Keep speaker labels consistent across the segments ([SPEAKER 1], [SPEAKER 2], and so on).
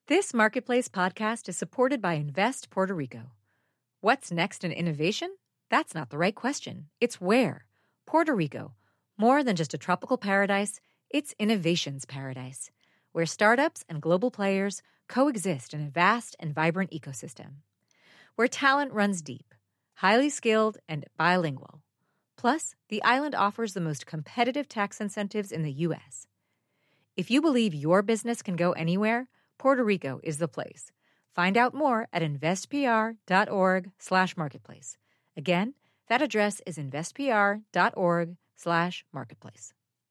[SPEAKER 1] This Marketplace podcast is supported by Invest Puerto Rico. What's next in innovation? That's not the right question. It's where. Puerto Rico. More than just a tropical paradise, it's innovation's paradise, where startups and global players coexist in a vast and vibrant ecosystem. Where talent runs deep, highly skilled, and bilingual. Plus, the island offers the most competitive tax incentives in the U.S. If you believe your business can go anywhere, Puerto Rico is the place. Find out more at investpr.org/marketplace. Again, that address is investpr.org/marketplace.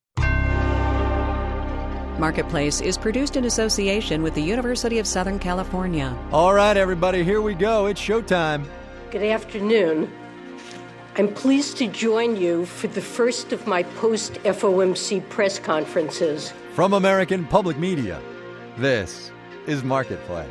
[SPEAKER 2] Marketplace is produced in association with the University of Southern California.
[SPEAKER 3] All right, everybody, here we go. It's showtime.
[SPEAKER 4] Good afternoon. I'm pleased to join you for the first of my post-FOMC press conferences.
[SPEAKER 3] From American Public Media, this is Marketplace.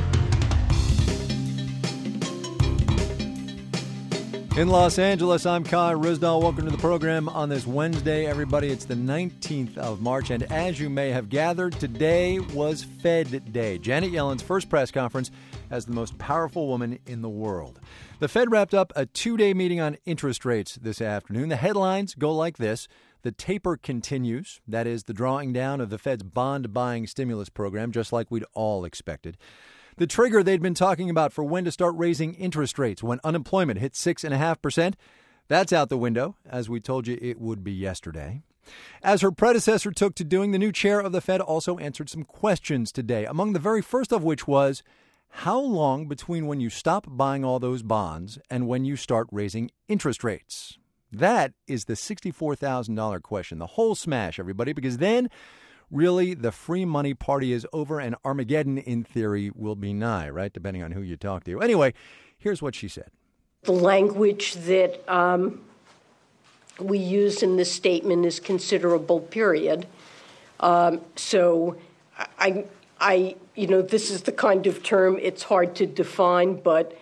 [SPEAKER 3] In Los Angeles, I'm Kai Ryssdal. Welcome to the program on this Wednesday, everybody. It's the 19th of March, and as you may have gathered, today was Fed Day, Janet Yellen's first press conference as the most powerful woman in the world. The Fed wrapped up a two-day meeting on interest rates this afternoon. The headlines go like this. The taper continues. That is, the drawing down of the Fed's bond-buying stimulus program, just like we'd all expected. The trigger they'd been talking about for when to start raising interest rates when unemployment hit 6.5%, that's out the window, as we told you it would be yesterday. As her predecessor took to doing, the new chair of the Fed also answered some questions today, among the very first of which was, how long between when you stop buying all those bonds and when you start raising interest rates? That is the $64,000 question, the whole smash, everybody, because then really the free money party is over and Armageddon, in theory, will be nigh, right, depending on who you talk to. Anyway, here's what she said.
[SPEAKER 4] The language that we use in this statement is considerable, period. So I this is the kind of term it's hard to define, but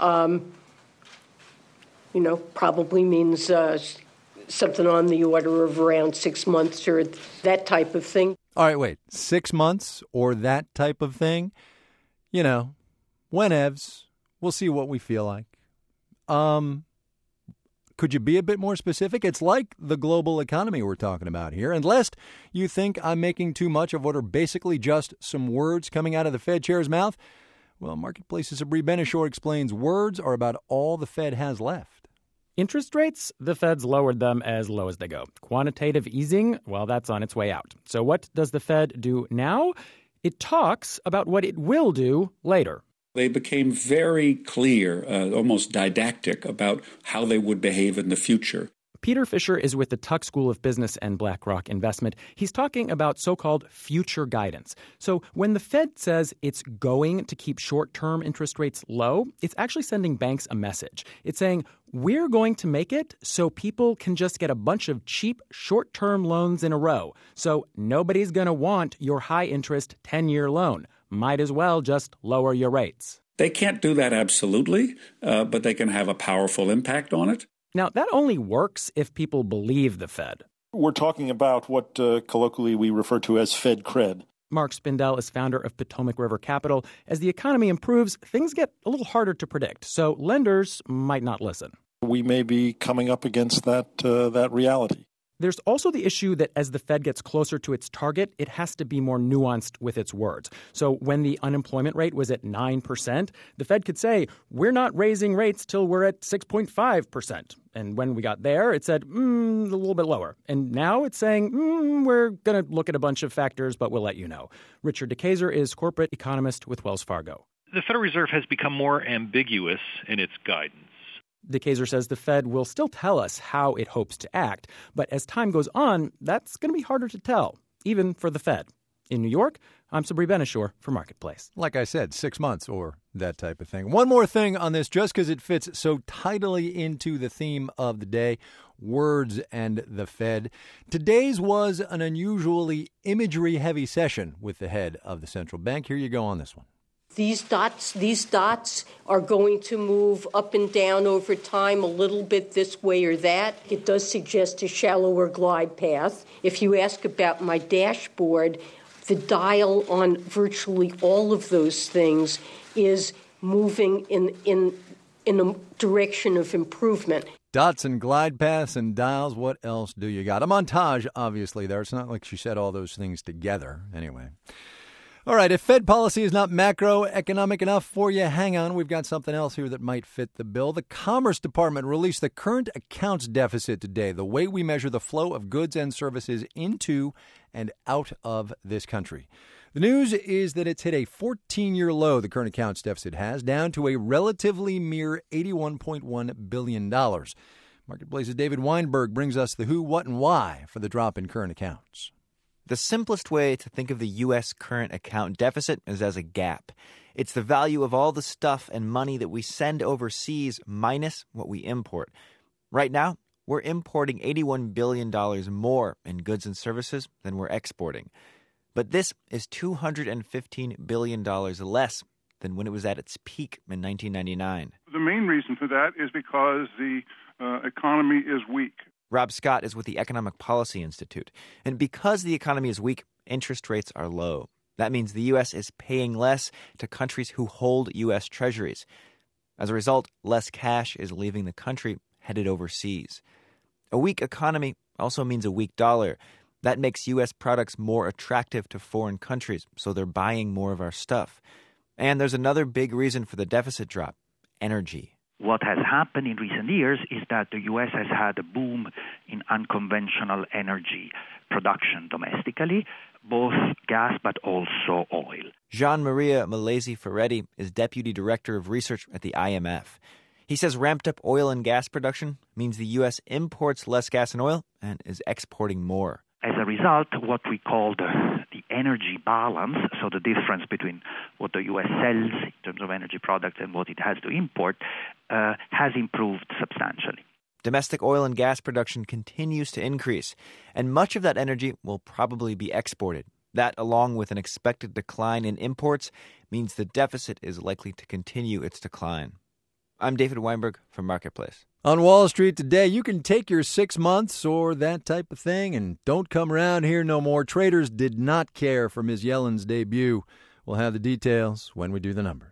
[SPEAKER 4] probably means something on the order of around 6 months or that type of thing.
[SPEAKER 3] All right, wait, 6 months or that type of thing? Whenevs. We'll see what we feel like. Could you be a bit more specific? It's like the global economy we're talking about here. And lest you think I'm making too much of what are basically just some words coming out of the Fed chair's mouth, well, Marketplace's Sabri Benishore explains words are about all the Fed has left.
[SPEAKER 5] Interest rates, the Fed's lowered them as low as they go. Quantitative easing, well, that's on its way out. So what does the Fed do now? It talks about what it will do later.
[SPEAKER 6] They became very clear, almost didactic, about how they would behave in the future.
[SPEAKER 5] Peter Fisher is with the Tuck School of Business and BlackRock Investment. He's talking about so-called future guidance. So when the Fed says it's going to keep short-term interest rates low, it's actually sending banks a message. It's saying, we're going to make it so people can just get a bunch of cheap short-term loans in a row. So nobody's going to want your high-interest 10-year loan. Might as well just lower your rates.
[SPEAKER 6] They can't do that absolutely, but they can have a powerful impact on it.
[SPEAKER 5] Now, that only works if people believe the Fed.
[SPEAKER 7] We're talking about what colloquially we refer to as Fed cred.
[SPEAKER 5] Mark Spindell is founder of Potomac River Capital. As the economy improves, things get a little harder to predict, so lenders might not listen.
[SPEAKER 7] We may be coming up against that reality.
[SPEAKER 5] There's also the issue that as the Fed gets closer to its target, it has to be more nuanced with its words. So when the unemployment rate was at 9%, the Fed could say, we're not raising rates till we're at 6.5%. And when we got there, it said, a little bit lower. And now it's saying, we're going to look at a bunch of factors, but we'll let you know. Richard DeKayser is corporate economist with Wells Fargo.
[SPEAKER 8] The Federal Reserve has become more ambiguous in its guidance.
[SPEAKER 5] DeKayser says the Fed will still tell us how it hopes to act, but as time goes on, that's going to be harder to tell, even for the Fed. In New York, I'm Sabri Benishore for Marketplace.
[SPEAKER 3] Like I said, 6 months or that type of thing. One more thing on this, just because it fits so tidily into the theme of the day, words and the Fed. Today's was an unusually imagery-heavy session with the head of the central bank. Here you go on this one.
[SPEAKER 4] These dots are going to move up and down over time a little bit this way or that. It does suggest a shallower glide path. If you ask about my dashboard, the dial on virtually all of those things is moving in a direction of improvement.
[SPEAKER 3] Dots and glide paths and dials. What else do you got? A montage, obviously, there. It's not like she said all those things together. Anyway. All right, if Fed policy is not macroeconomic enough for you, hang on. We've got something else here that might fit the bill. The Commerce Department released the current accounts deficit today, the way we measure the flow of goods and services into and out of this country. The news is that it's hit a 14-year low, the current accounts deficit has, down to a relatively mere $81.1 billion. Marketplace's David Weinberg brings us the who, what, and why for the drop in current accounts.
[SPEAKER 9] The simplest way to think of the U.S. current account deficit is as a gap. It's the value of all the stuff and money that we send overseas minus what we import. Right now, we're importing $81 billion more in goods and services than we're exporting. But this is $215 billion less than when it was at its peak in 1999.
[SPEAKER 10] The main reason for that is because the economy is weak.
[SPEAKER 9] Rob Scott is with the Economic Policy Institute. And because the economy is weak, interest rates are low. That means the U.S. is paying less to countries who hold U.S. treasuries. As a result, less cash is leaving the country, headed overseas. A weak economy also means a weak dollar. That makes U.S. products more attractive to foreign countries, so they're buying more of our stuff. And there's another big reason for the deficit drop: energy.
[SPEAKER 11] What has happened in recent years is that the U.S. has had a boom in unconventional energy production domestically, both gas but also oil.
[SPEAKER 9] Jean-Maria Malesi Ferretti is Deputy Director of Research at the IMF. He says ramped-up oil and gas production means the U.S. imports less gas and oil and is exporting more.
[SPEAKER 11] As a result, what we call the energy balance, so the difference between what the U.S. sells in terms of energy products and what it has to import, has improved substantially.
[SPEAKER 9] Domestic oil and gas production continues to increase, and much of that energy will probably be exported. That, along with an expected decline in imports, means the deficit is likely to continue its decline. I'm David Weinberg from Marketplace.
[SPEAKER 3] On Wall Street today, you can take your 6 months or that type of thing and don't come around here no more. Traders did not care for Ms. Yellen's debut. We'll have the details when we do the numbers.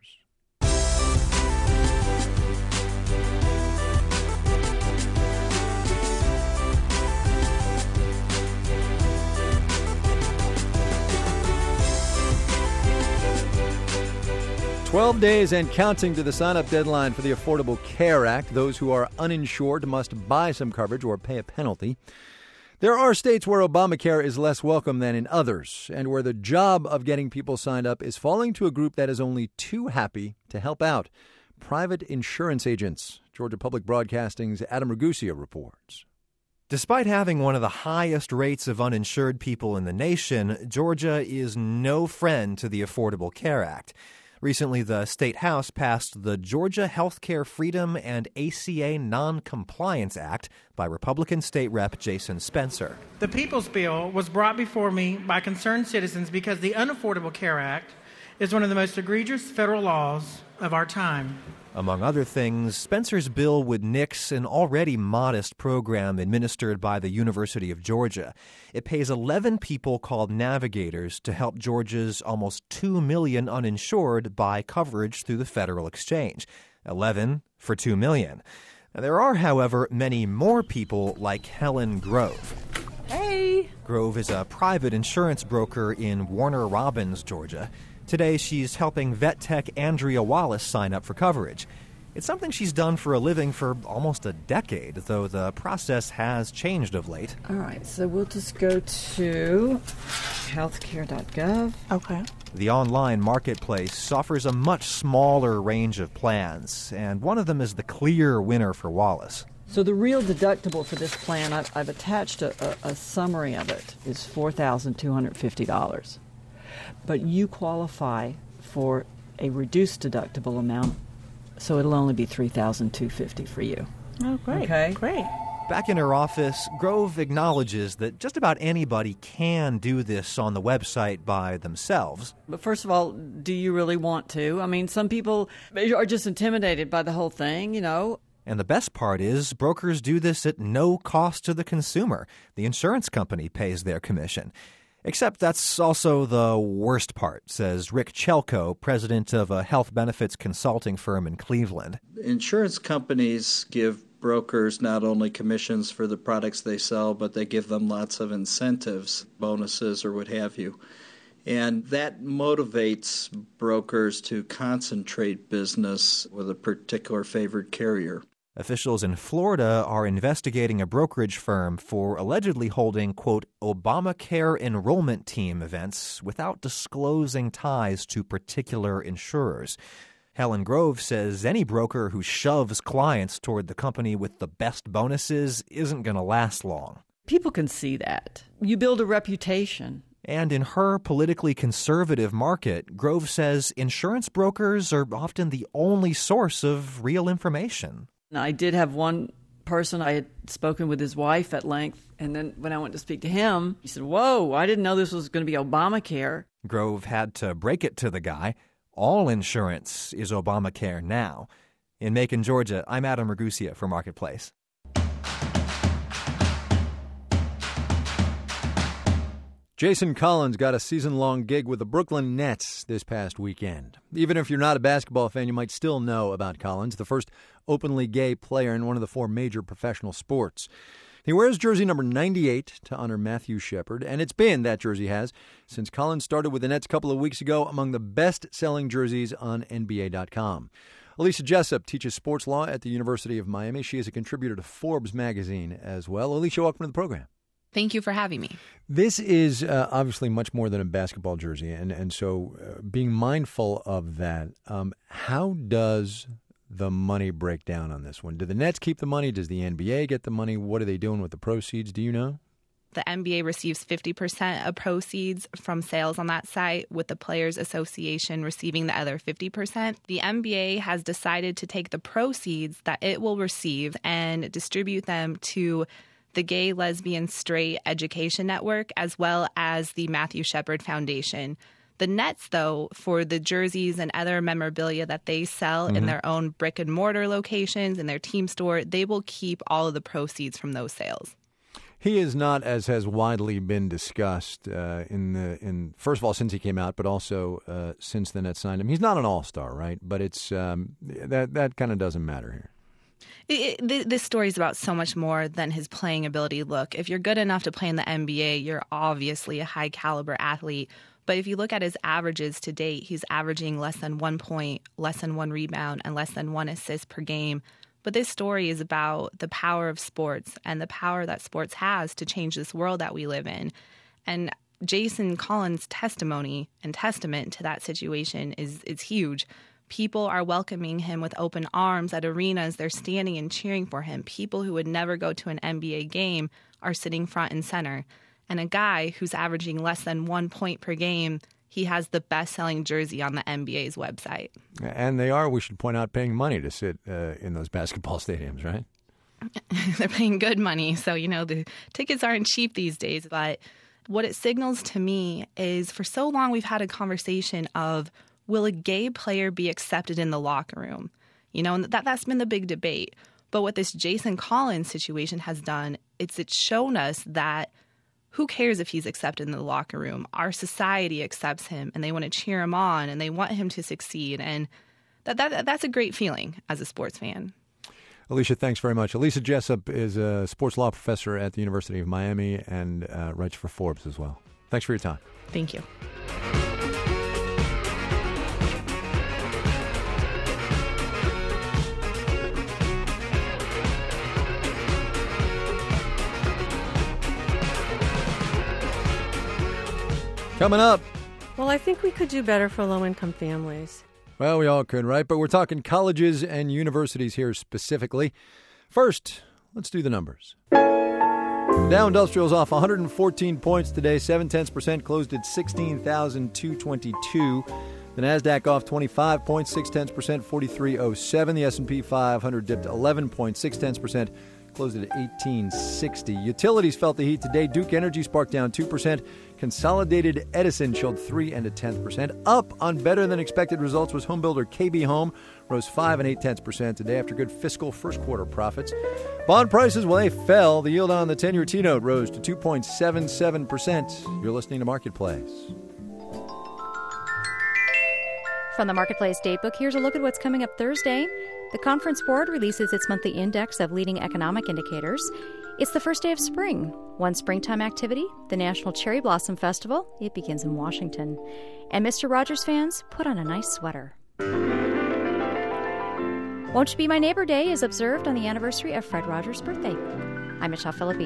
[SPEAKER 3] 12 days and counting to the sign-up deadline for the Affordable Care Act. Those who are uninsured must buy some coverage or pay a penalty. There are states where Obamacare is less welcome than in others, and where the job of getting people signed up is falling to a group that is only too happy to help out: private insurance agents. Georgia Public Broadcasting's Adam Ragusa reports.
[SPEAKER 12] Despite having one of the highest rates of uninsured people in the nation, Georgia is no friend to the Affordable Care Act. Recently, the State House passed the Georgia Healthcare Freedom and ACA Non-Compliance Act by Republican State Rep. Jason Spencer.
[SPEAKER 13] The People's Bill was brought before me by concerned citizens because the Unaffordable Care Act is one of the most egregious federal laws of our time.
[SPEAKER 12] Among other things, Spencer's bill would nix an already modest program administered by the University of Georgia. It pays 11 people called navigators to help Georgia's almost 2 million uninsured buy coverage through the federal exchange. 11 for 2 million. Now, there are, however, many more people like Helen Grove.
[SPEAKER 14] Hey!
[SPEAKER 12] Grove is a private insurance broker in Warner Robins, Georgia. Today, she's helping vet tech Andrea Wallace sign up for coverage. It's something she's done for a living for almost a decade, though the process has changed of late.
[SPEAKER 14] All right, so we'll just go to healthcare.gov.
[SPEAKER 15] Okay.
[SPEAKER 12] The online marketplace offers a much smaller range of plans, and one of them is the clear winner for Wallace.
[SPEAKER 14] So the real deductible for this plan, I've attached a summary of it, is $4,250. But you qualify for a reduced deductible amount, so it'll only be $3,250 for you.
[SPEAKER 15] Oh, great.
[SPEAKER 14] Okay?
[SPEAKER 15] Great.
[SPEAKER 12] Back in her office, Grove acknowledges that just about anybody can do this on the website by themselves.
[SPEAKER 14] But first of all, do you really want to? I mean, some people are just intimidated by the whole thing, you know.
[SPEAKER 12] And the best part is brokers do this at no cost to the consumer. The insurance company pays their commission. Except that's also the worst part, says Rick Chelko, president of a health benefits consulting firm in Cleveland.
[SPEAKER 15] Insurance companies give brokers not only commissions for the products they sell, but they give them lots of incentives, bonuses, or what have you. And that motivates brokers to concentrate business with a particular favored carrier.
[SPEAKER 12] Officials in Florida are investigating a brokerage firm for allegedly holding, quote, Obamacare enrollment team events without disclosing ties to particular insurers. Helen Grove says any broker who shoves clients toward the company with the best bonuses isn't going to last long.
[SPEAKER 14] People can see that. You build a reputation.
[SPEAKER 12] And in her politically conservative market, Grove says insurance brokers are often the only source of real information.
[SPEAKER 14] I did have one person, I had spoken with his wife at length, and then when I went to speak to him, he said, whoa, I didn't know this was going to be Obamacare.
[SPEAKER 12] Grove had to break it to the guy. All insurance is Obamacare now. In Macon, Georgia, I'm Adam Ragusia for Marketplace.
[SPEAKER 3] Jason Collins got a season-long gig with the Brooklyn Nets this past weekend. Even if you're not a basketball fan, you might still know about Collins, the first openly gay player in one of the 4 major professional sports. He wears jersey number 98 to honor Matthew Shepard, and it's been, that jersey has, since Collins started with the Nets a couple of weeks ago, among the best-selling jerseys on NBA.com. Alicia Jessup teaches sports law at the University of Miami. She is a contributor to Forbes magazine as well. Alicia, welcome to the program.
[SPEAKER 16] Thank you for having me.
[SPEAKER 3] This is obviously much more than a basketball jersey, and so being mindful of that, how does the money break down on this one? Do the Nets keep the money? Does the NBA get the money? What are they doing with the proceeds? Do you know?
[SPEAKER 16] The NBA receives 50% of proceeds from sales on that site, with the Players Association receiving the other 50%. The NBA has decided to take the proceeds that it will receive and distribute them to the Gay, Lesbian, Straight Education Network, as well as the Matthew Shepard Foundation. The Nets, though, for the jerseys and other memorabilia that they sell in their own brick-and-mortar locations, in their team store, they will keep all of the proceeds from those sales.
[SPEAKER 3] He is not, as has widely been discussed, in first of all, since he came out, but also since the Nets signed him. He's not an all-star, right? But it's that kind of doesn't matter here.
[SPEAKER 16] This story is about so much more than his playing ability. Look, if you're good enough to play in the NBA, you're obviously a high-caliber athlete. But if you look at his averages to date, he's averaging less than 1 point, less than 1 rebound, and less than 1 assist per game. But this story is about the power of sports and the power that sports has to change this world that we live in. And Jason Collins' testimony and testament to that situation is huge. People are welcoming him with open arms at arenas. They're standing and cheering for him. People who would never go to an NBA game are sitting front and center. And a guy who's averaging less than 1 point per game, he has the best-selling jersey on the NBA's website.
[SPEAKER 3] And they are, we should point out, paying money to sit in those basketball stadiums, right?
[SPEAKER 16] They're paying good money. So, the tickets aren't cheap these days. But what it signals to me is for so long we've had a conversation of, will a gay player be accepted in the locker room? And that's been the big debate. But what this Jason Collins situation has done, it's shown us that who cares if he's accepted in the locker room? Our society accepts him, and they want to cheer him on, and they want him to succeed. And that's a great feeling as a sports fan.
[SPEAKER 3] Alicia, thanks very much. Alicia Jessup is a sports law professor at the University of Miami and writes for Forbes as well. Thanks for your time.
[SPEAKER 16] Thank you.
[SPEAKER 3] Coming up.
[SPEAKER 17] Well, I think we could do better for low-income families.
[SPEAKER 3] Well, we all could, right? But we're talking colleges and universities here specifically. First, let's do the numbers. Dow Industrial's off 114 points today, 0.7%, closed at 16,222. The Nasdaq off 25 points, 0.6%, 4307. The S&P 500 dipped 11.6%, closed at 1860. Utilities felt the heat today. Duke Energy sparked down 2%. Consolidated Edison showed 3 0.1%. Up on better than expected results was homebuilder KB Home, rose 5 0.8% today after good fiscal first quarter profits. Bond prices, well, they fell. The yield on the 10-year T-note rose to 2.77%. You're listening to Marketplace.
[SPEAKER 18] From the Marketplace Datebook, here's a look at what's coming up Thursday. The Conference Board releases its monthly index of leading economic indicators. It's the first day of spring. One springtime activity, the National Cherry Blossom Festival. It begins in Washington. And Mr. Rogers fans, put on a nice sweater. Won't You Be My Neighbor Day is observed on the anniversary of Fred Rogers' birthday. I'm Michelle Philippi.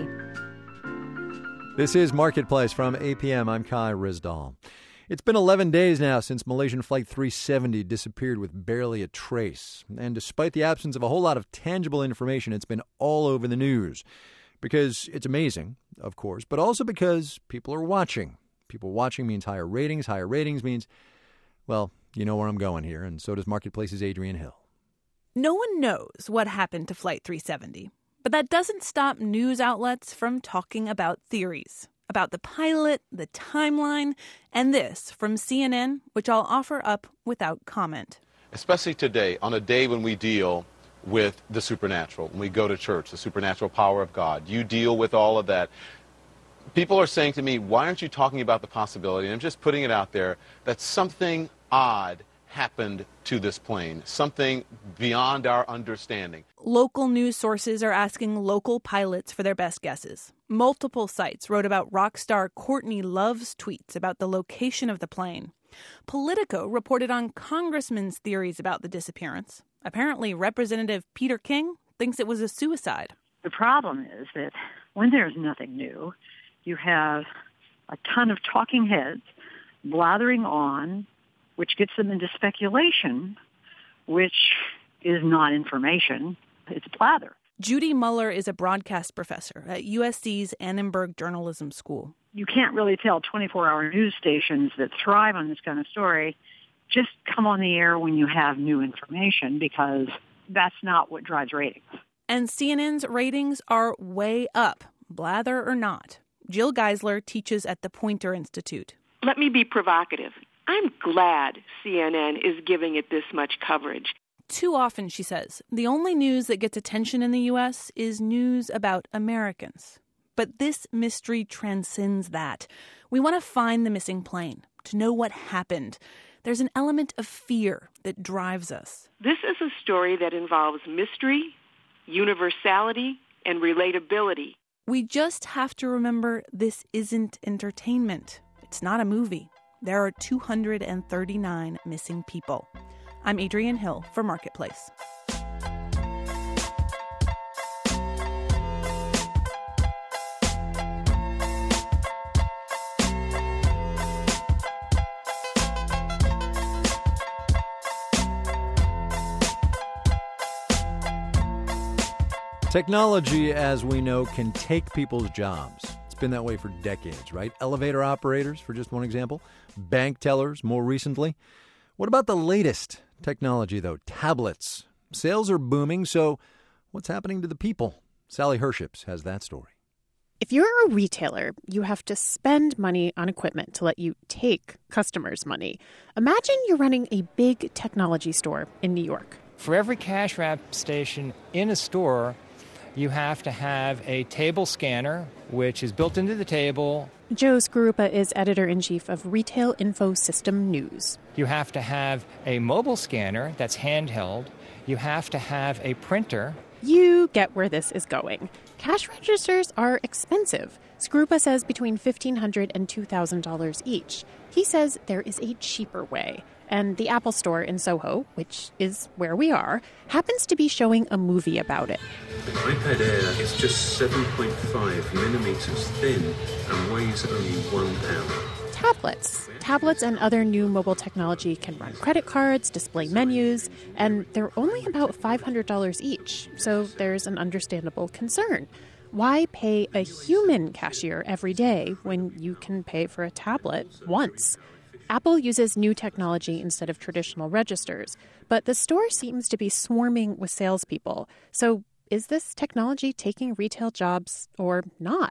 [SPEAKER 3] This is Marketplace from APM. I'm Kai Rizdal. It's been 11 days now since Malaysian Flight 370 disappeared with barely a trace. And despite the absence of a whole lot of tangible information, it's been all over the news. Because it's amazing, of course, but also because people are watching. People watching means higher ratings. Higher ratings means, well, you know where I'm going here, and so does Marketplace's Adrian Hill.
[SPEAKER 19] No one knows what happened to Flight 370, but that doesn't stop news outlets from talking about theories. About the pilot, the timeline, and this from CNN, which I'll offer up without comment.
[SPEAKER 20] Especially today, on a day when we deal with the supernatural, when we go to church, the supernatural power of God, you deal with all of that. People are saying to me, why aren't you talking about the possibility, and I'm just putting it out there, that something odd happened to this plane, something beyond our understanding.
[SPEAKER 19] Local news sources are asking local pilots for their best guesses. Multiple sites wrote about rock star Courtney Love's tweets about the location of the plane. Politico reported on congressmen's theories about the disappearance. Apparently, Representative Peter King thinks it was a suicide.
[SPEAKER 21] The problem is that when there's nothing new, you have a ton of talking heads blathering on, which gets them into speculation, which is not information. It's blather.
[SPEAKER 19] Judy Muller is a broadcast professor at USC's Annenberg Journalism School.
[SPEAKER 21] You can't really tell 24-hour news stations that thrive on this kind of story just come on the air when you have new information, because that's not what drives ratings.
[SPEAKER 19] And CNN's ratings are way up, blather or not. Jill Geisler teaches at the Poynter Institute.
[SPEAKER 22] Let me be provocative. I'm glad CNN is giving it this much coverage.
[SPEAKER 19] Too often, she says, the only news that gets attention in the U.S. is news about Americans. But this mystery transcends that. We want to find the missing plane, to know what happened. There's an element of fear that drives us.
[SPEAKER 22] This is a story that involves mystery, universality, and relatability.
[SPEAKER 19] We just have to remember this isn't entertainment. It's not a movie. There are 239 missing people. I'm Adrian Hill for Marketplace.
[SPEAKER 3] Technology, as we know, can take people's jobs. It's been that way for decades, right? Elevator operators, for just one example. Bank tellers, more recently. What about the latest technology, though? Tablets. Sales are booming, so what's happening to the people? Sally Herships has that story.
[SPEAKER 23] If you're a retailer, you have to spend money on equipment to let you take customers' money. Imagine you're running a big technology store in New York.
[SPEAKER 24] For every cash wrap station in a store, you have to have a table scanner, which is built into the table.
[SPEAKER 23] Joe Skarupa is editor-in-chief of Retail Info System News.
[SPEAKER 24] You have to have a mobile scanner that's handheld. You have to have a printer.
[SPEAKER 23] You get where this is going. Cash registers are expensive. Skarupa says between $1,500 and $2,000 each. He says there is a cheaper way. And the Apple Store in Soho, which is where we are, happens to be showing a movie about it.
[SPEAKER 25] The iPad Air is just 7.5 millimeters thin and weighs only 1 pound.
[SPEAKER 23] Tablets and other new mobile technology can run credit cards, display menus, and they're only about $500 each. So there's an understandable concern. Why pay a human cashier every day when you can pay for a tablet once? Apple uses new technology instead of traditional registers, but the store seems to be swarming with salespeople. So is this technology taking retail jobs or not?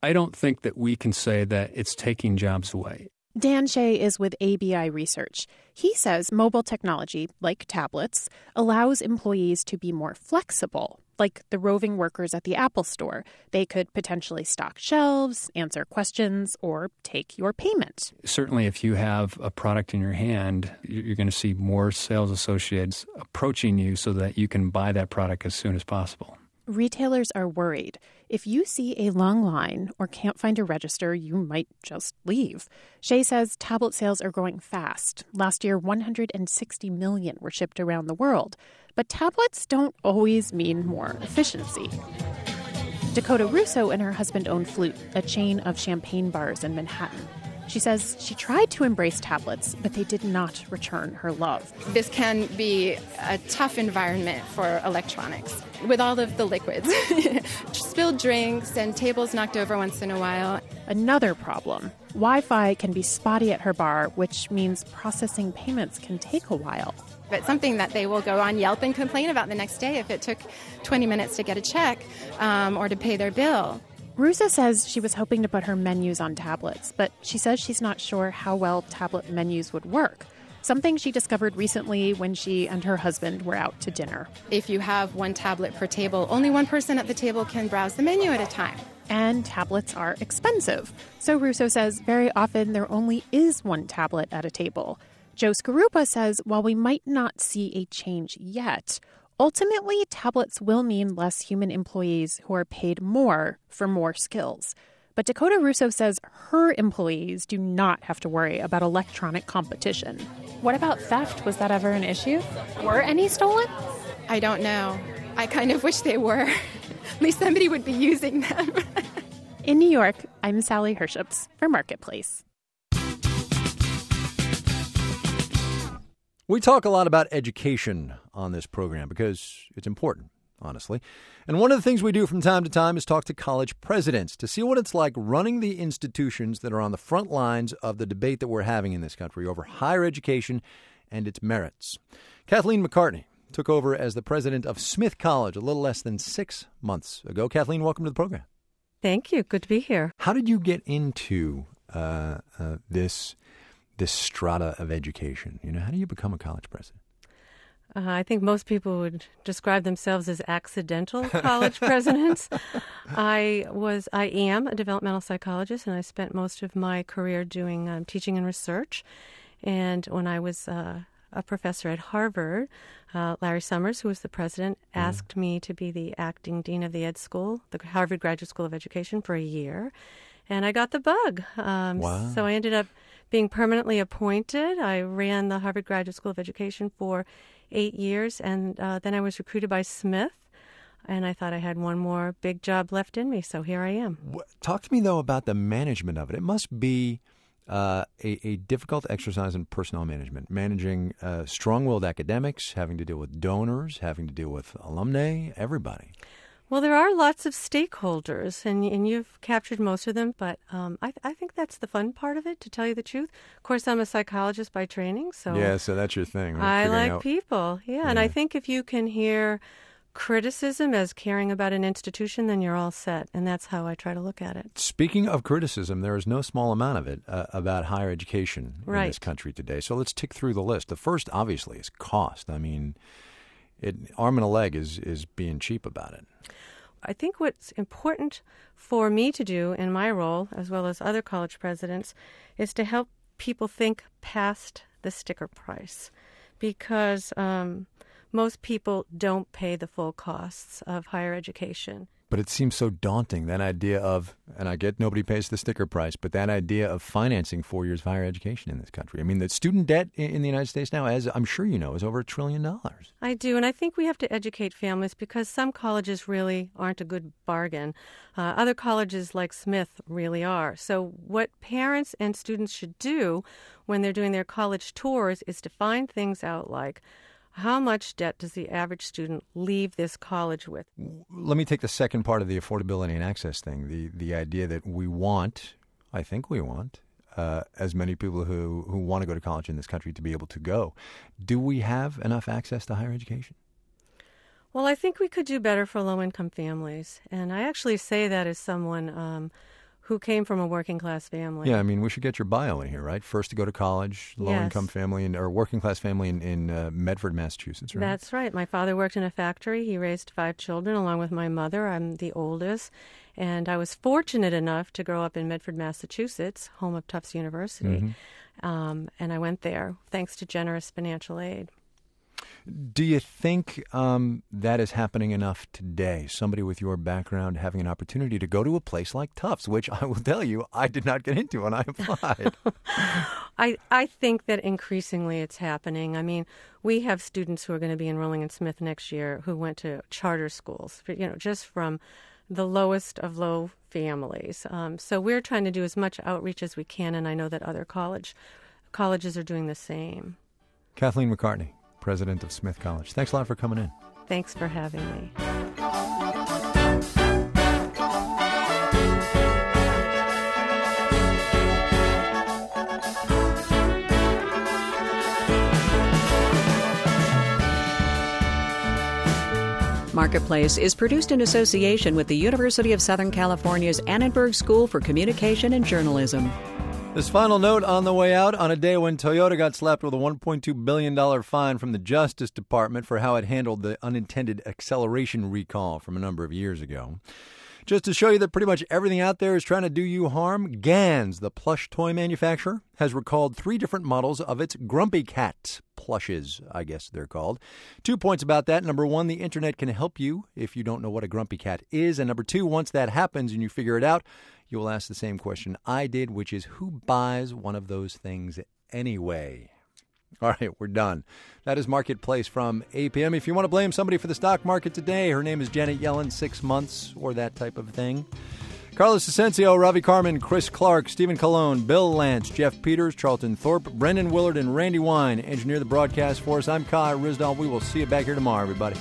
[SPEAKER 1] I don't think that we can say that it's taking jobs away.
[SPEAKER 23] Dan Shea is with ABI Research. He says mobile technology, like tablets, allows employees to be more flexible. Like the roving workers at the Apple Store. They could potentially stock shelves, answer questions, or take your payment.
[SPEAKER 1] Certainly, if you have a product in your hand, you're going to see more sales associates approaching you so that you can buy that product as soon as possible.
[SPEAKER 23] Retailers are worried. If you see a long line or can't find a register, you might just leave. Shea says tablet sales are growing fast. Last year, 160 million were shipped around the world. But tablets don't always mean more efficiency. Dakota Russo and her husband own Flute, a chain of champagne bars in Manhattan. She says she tried to embrace tablets, but they did not return her love.
[SPEAKER 2] This can be a tough environment for electronics with all of the liquids. Spilled drinks and tables knocked over once in a while.
[SPEAKER 23] Another problem, Wi-Fi can be spotty at her bar, which means processing payments can take a while.
[SPEAKER 2] It's something that they will go on Yelp and complain about the next day if it took 20 minutes to get a check or to pay their bill.
[SPEAKER 23] Russo says she was hoping to put her menus on tablets, but she says she's not sure how well tablet menus would work. Something she discovered recently when she and her husband were out to dinner.
[SPEAKER 2] If you have one tablet per table, only one person at the table can browse the menu at a time.
[SPEAKER 23] And tablets are expensive. So Russo says very often there only is one tablet at a table. Joe Skarupa says while we might not see a change yet, ultimately tablets will mean less human employees who are paid more for more skills. But Dakota Russo says her employees do not have to worry about electronic competition. What about theft? Was that ever an issue? Were any stolen?
[SPEAKER 2] I don't know. I kind of wish they were. At least somebody would be using them.
[SPEAKER 23] In New York, I'm Sally Herships for Marketplace.
[SPEAKER 3] We talk a lot about education on this program because it's important, honestly. And one of the things we do from time to time is talk to college presidents to see what it's like running the institutions that are on the front lines of the debate that we're having in this country over higher education and its merits. Kathleen McCartney took over as the president of Smith College a little less than 6 months ago. Kathleen, welcome to the program.
[SPEAKER 17] Thank you. Good to be here.
[SPEAKER 3] How did you get into this strata of education? How do you become a college president?
[SPEAKER 17] I think most people would describe themselves as accidental college presidents. I am a developmental psychologist, and I spent most of my career doing teaching and research. And when I was a professor at Harvard, Larry Summers, who was the president, asked me to be the acting dean of the Ed School, the Harvard Graduate School of Education, for a year. And I got the bug.
[SPEAKER 3] Wow.
[SPEAKER 17] So I ended up being permanently appointed. I ran the Harvard Graduate School of Education for 8 years, and then I was recruited by Smith, and I thought I had one more big job left in me, so here I am.
[SPEAKER 3] Talk to me, though, about the management of it. It must be a difficult exercise in personnel management, managing strong-willed academics, having to deal with donors, having to deal with alumni, everybody.
[SPEAKER 17] Well, there are lots of stakeholders, and you've captured most of them, but I think that's the fun part of it, to tell you the truth. Of course, I'm a psychologist by training, so...
[SPEAKER 3] Yeah, so that's your thing.
[SPEAKER 17] I like people, yeah, and I think if you can hear criticism as caring about an institution, then you're all set, and that's how I try to look at it. Speaking
[SPEAKER 3] of criticism, there is no small amount of it about higher education in this country today, so let's tick through the list. The first, obviously, is cost. I mean, arm and a leg is being cheap about it.
[SPEAKER 17] I think what's important for me to do in my role, as well as other college presidents, is to help people think past the sticker price, because most people don't pay the full costs of higher education.
[SPEAKER 3] But it seems so daunting, that idea of, and I get nobody pays the sticker price, but that idea of financing 4 years of higher education in this country. I mean, the student debt in the United States now, as I'm sure you know, is over $1 trillion.
[SPEAKER 17] I do, and I think we have to educate families because some colleges really aren't a good bargain. Other colleges like Smith really are. So what parents and students should do when they're doing their college tours is to find things out like, how much debt does the average student leave this college with?
[SPEAKER 3] Let me take the second part of the affordability and access thing, the idea that I think we want, as many people who want to go to college in this country to be able to go. Do we have enough access to higher education?
[SPEAKER 17] Well, I think we could do better for low-income families. And I actually say that as someone who came from a working class family.
[SPEAKER 3] Yeah, I mean, we should get your bio in here, right? First to go to college, low-income family, or working class family in Medford, Massachusetts, right?
[SPEAKER 17] That's right. My father worked in a factory. He raised 5 children along with my mother. I'm the oldest. And I was fortunate enough to grow up in Medford, Massachusetts, home of Tufts University. And I went there thanks to generous financial aid.
[SPEAKER 3] Do you think that is happening enough today? Somebody with your background having an opportunity to go to a place like Tufts, which I will tell you, I did not get into when I applied.
[SPEAKER 17] I think that increasingly it's happening. I mean, we have students who are going to be enrolling in Smith next year who went to charter schools, just from the lowest of low families. So we're trying to do as much outreach as we can, and I know that other colleges are doing the same.
[SPEAKER 3] Kathleen McCartney, president of Smith College. Thanks a lot for coming in.
[SPEAKER 17] Thanks for having me.
[SPEAKER 4] Marketplace is produced in association with the University of Southern California's Annenberg School for Communication and Journalism.
[SPEAKER 3] This final note on the way out, on a day when Toyota got slapped with a $1.2 billion fine from the Justice Department for how it handled the unintended acceleration recall from a number of years ago. Just to show you that pretty much everything out there is trying to do you harm, Gans, the plush toy manufacturer, has recalled 3 different models of its Grumpy Cat plushes, I guess they're called. 2 points about that. Number 1, the internet can help you if you don't know what a Grumpy Cat is. And number 2, once that happens and you figure it out, you will ask the same question I did, which is who buys one of those things anyway? All right, we're done. That is Marketplace from APM. If you want to blame somebody for the stock market today, her name is Janet Yellen, 6 months or that type of thing. Carlos Asensio, Ravi Carmen, Chris Clark, Stephen Colon, Bill Lance, Jeff Peters, Charlton Thorpe, Brendan Willard, and Randy Wine engineer the broadcast for us. I'm Kai Ryssdal. We will see you back here tomorrow, everybody.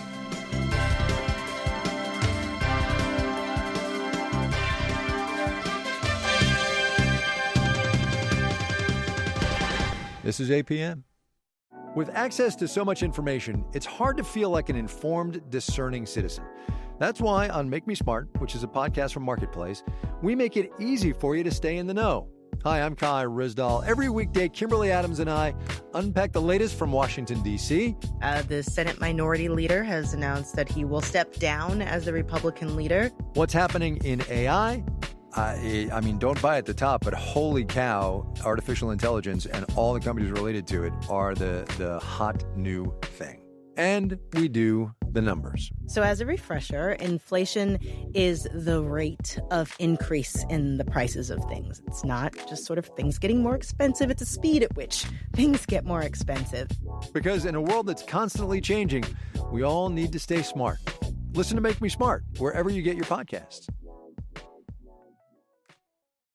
[SPEAKER 3] This is APM. With access to so much information, it's hard to feel like an informed, discerning citizen. That's why on Make Me Smart, which is a podcast from Marketplace, we make it easy for you to stay in the know. Hi, I'm Kai Ryssdal. Every weekday, Kimberly Adams and I unpack the latest from Washington, D.C.
[SPEAKER 5] The Senate Minority Leader has announced that he will step down as the Republican leader.
[SPEAKER 3] What's happening in AI? I mean, don't buy at the top, but holy cow, artificial intelligence and all the companies related to it are the hot new thing. And we do the numbers.
[SPEAKER 5] So as a refresher, inflation is the rate of increase in the prices of things. It's not just sort of things getting more expensive. It's a speed at which things get more expensive.
[SPEAKER 3] Because in a world that's constantly changing, we all need to stay smart. Listen to Make Me Smart wherever you get your podcasts.